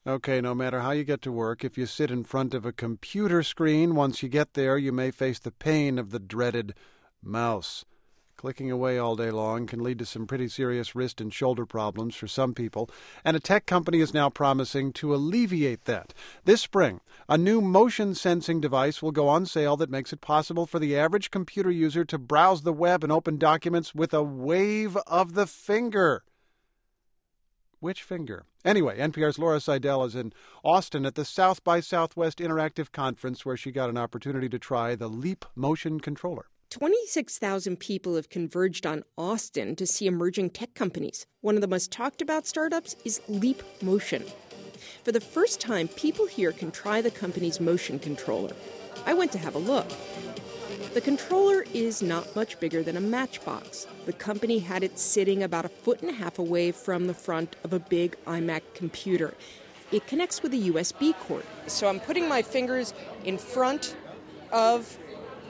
Okay, no matter how you get to work, if you sit in front of a computer screen, once you get there, you may face the pain of the dreaded mouse. Clicking away all day long can lead to some pretty serious wrist and shoulder problems for some people, and a tech company is now promising to alleviate that. This spring, a new motion-sensing device will go on sale that makes it possible for the average computer user to browse the web and open documents with a wave of the finger. Which finger? Anyway, NPR's Laura Seidel is in Austin at the South by Southwest Interactive Conference, where she got an opportunity to try the Leap motion controller. 26,000 people have converged on Austin to see emerging tech companies. One of the most talked about startups is Leap Motion. For the first time, people here can try the company's motion controller. I went to have a look. The controller is not much bigger than a matchbox. The company had it sitting about 1.5 feet away from the front of a big iMac computer. It connects with a USB cord. So I'm putting my fingers in front of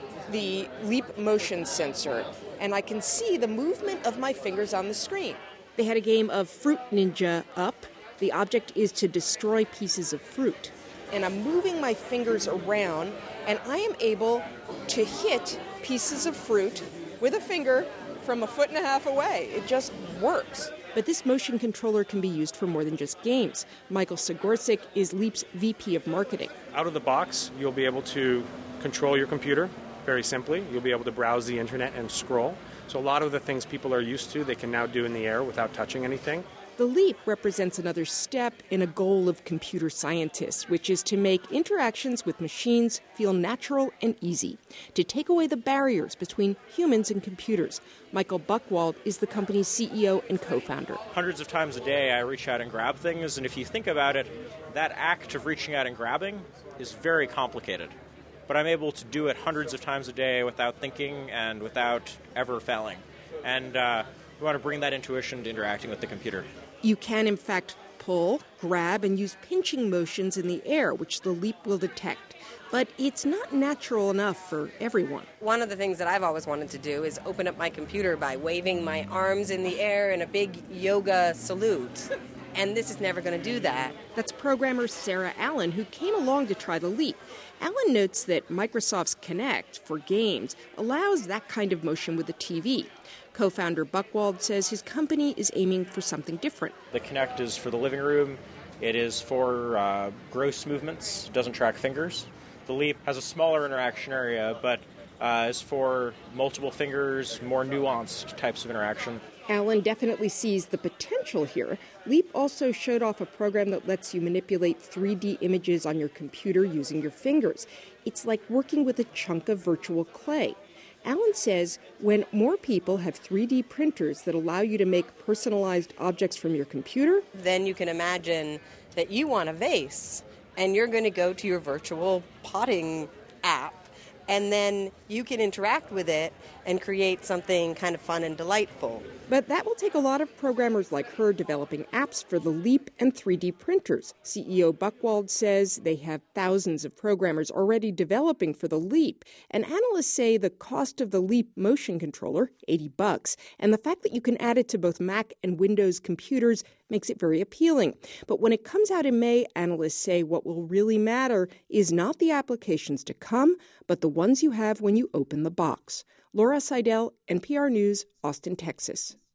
the Leap motion sensor, and I can see the movement of my fingers on the screen. They had a game of Fruit Ninja up. The object is to destroy pieces of fruit. And I'm moving my fingers around, and I am able to hit pieces of fruit with a finger from 1.5 feet away. It just works. But this motion controller can be used for more than just games. Michael Sigorczyk is Leap's VP of Marketing. Out of the box, you'll be able to control your computer very simply. You'll be able to browse the internet and scroll. So a lot of the things people are used to, they can now do in the air without touching anything. The Leap represents another step in a goal of computer scientists, which is to make interactions with machines feel natural and easy, to take away the barriers between humans and computers. Michael Buchwald is the company's CEO and co-founder. Hundreds of times a day I reach out and grab things, and if you think about it, that act of reaching out and grabbing is very complicated. But I'm able to do it hundreds of times a day without thinking and without ever failing. And we want to bring that intuition to interacting with the computer. You can, in fact, pull, grab, and use pinching motions in the air, which the Leap will detect. But it's not natural enough for everyone. One of the things that I've always wanted to do is open up my computer by waving my arms in the air in a big yoga salute. And this is never going to do that. That's programmer Sarah Allen, who came along to try the Leap. Allen notes that Microsoft's Kinect for games allows that kind of motion with the TV. Co-founder Buchwald says his company is aiming for something different. The Kinect is for the living room. It is for gross movements. It doesn't track fingers. The Leap has a smaller interaction area, but is for multiple fingers, more nuanced types of interaction. Allen definitely sees the potential here. Leap also showed off a program that lets you manipulate 3D images on your computer using your fingers. It's like working with a chunk of virtual clay. Allen says when more people have 3D printers that allow you to make personalized objects from your computer, then you can imagine that you want a vase, and you're going to go to your virtual potting app, and then you can interact with it and create something kind of fun and delightful. But that will take a lot of programmers like her developing apps for the Leap and 3D printers. CEO Buchwald says they have thousands of programmers already developing for the Leap. And analysts say the cost of the Leap motion controller, $80, and the fact that you can add it to both Mac and Windows computers makes it very appealing. But when it comes out in May, analysts say what will really matter is not the applications to come, but the ones you have when you open the box. Laura Seidel, NPR News, Austin, Texas.